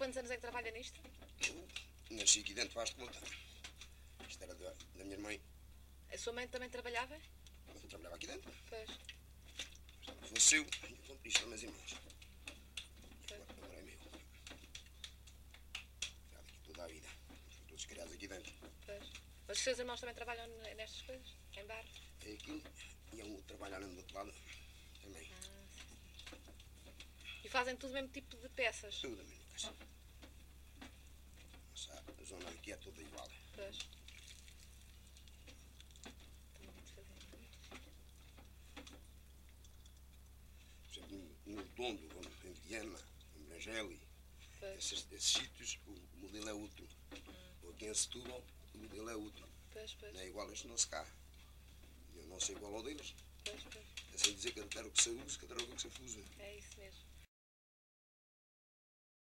quantos anos é que trabalha nisto? Eu nasci aqui dentro, faz de conta. Isto era da minha mãe. A sua mãe também trabalhava? Eu trabalhava aqui dentro. Pois. Faleceu, então isto são meus irmãos. Pois. Agora é meu. Já daqui toda a vida. Fui todos criados aqui dentro. Pois. Mas os seus irmãos também trabalham nestas coisas? Em barro? É aquilo. E há um trabalhar do outro lado também. E fazem tudo o mesmo tipo de peças? Tudo a mesma coisa. A zona aqui é toda igual. Pois. Por exemplo, no Redondo, em Viena, em Brangeli, esses sítios, o modelo é outro. Aqui em Setúbal, o modelo é outro. Pois, pois. Não é igual a este nosso cá. Eu não sou igual ao deles. Pois, pois. É sem dizer que a droga que se usa, que a droga que se usa. É isso mesmo.